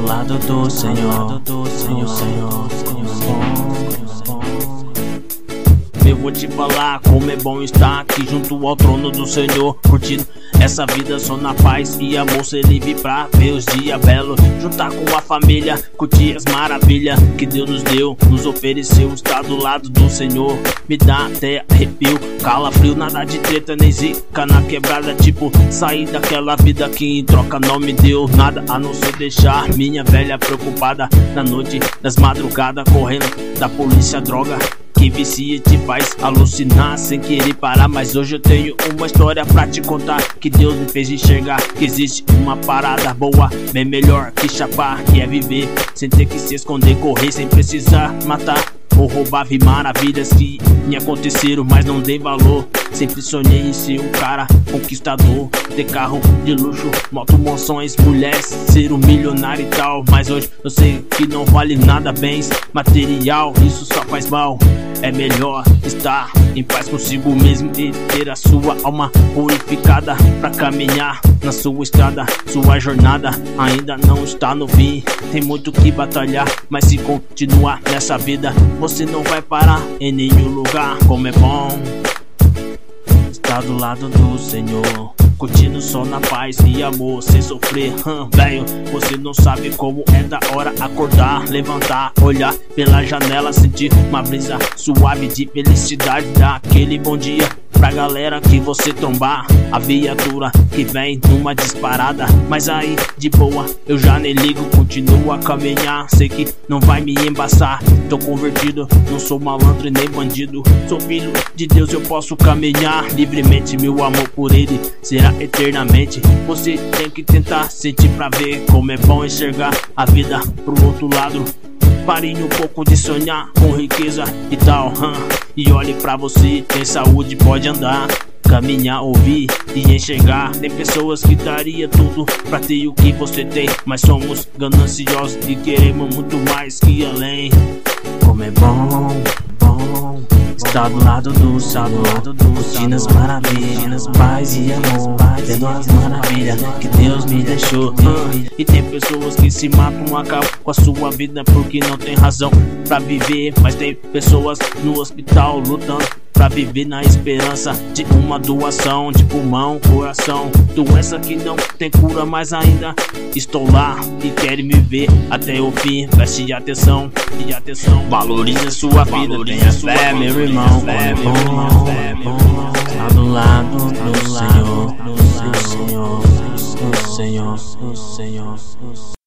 lado do Senhor, Eu vou te falar como é bom estar aqui junto ao trono do Senhor, curtindo essa vida só na paz e amor, ser livre pra ver os dias belos, juntar com a família, curtir as maravilhas que Deus nos deu, nos ofereceu. Estar do lado do Senhor me dá até arrepio, calafrio, nada de treta nem zica na quebrada, tipo sair daquela vida que em troca não me deu nada, a não ser deixar minha velha preocupada na noite das madrugadas, correndo da polícia, droga que vicia e te faz alucinar sem querer parar. Mas hoje eu tenho uma história pra te contar, que Deus me fez enxergar que existe uma parada boa, bem melhor que chapar, que é viver sem ter que se esconder, correr sem precisar matar ou roubar. Vi maravilhas que me aconteceram, mas não dei valor. Sempre sonhei em ser um cara conquistador, ter carro de luxo, moto, mansões, mulheres, ser um milionário e tal. Mas hoje eu sei que não vale nada bens material, isso só faz mal. É melhor estar em paz consigo mesmo e ter a sua alma purificada pra caminhar na sua estrada. Sua jornada ainda não está no fim, tem muito que batalhar, mas se continuar nessa vida você não vai parar em nenhum lugar. Como é bom estar do lado do Senhor, curtindo só na paz e amor, sem sofrer, velho. Você não sabe como é da hora acordar, levantar, olhar pela janela, sentir uma brisa suave de felicidade, dar aquele bom dia pra galera que você trombar, a viatura que vem numa disparada. Mas aí de boa eu já nem ligo, continuo a caminhar, sei que não vai me embaçar. Tô convertido, não sou malandro e nem bandido, sou filho de Deus, eu posso caminhar livremente. Meu amor por ele será eternamente. Você tem que tentar sentir pra ver como é bom enxergar a vida pro outro lado. Pare um pouco de sonhar com riqueza e tal, e olhe pra você, tem saúde, pode andar, caminhar, ouvir e enxergar. Tem pessoas que daria tudo pra ter o que você tem, mas somos gananciosos e queremos muito mais que além. Como é bom estar do lado do Senhor, curtindo as maravilhas, paz e amor, tendo as maravilhas que Deus me deixou. E tem pessoas que se matam, acabam com a sua vida porque não tem razão pra viver. Mas tem pessoas no hospital lutando pra viver na esperança de uma doação de pulmão, coração. Doença que não tem cura, mas ainda estou lá e quero me ver até o fim. Preste atenção e atenção, valorize a sua vida, tenha fé, meu irmão. É bom estar do lado do Senhor, do Senhor.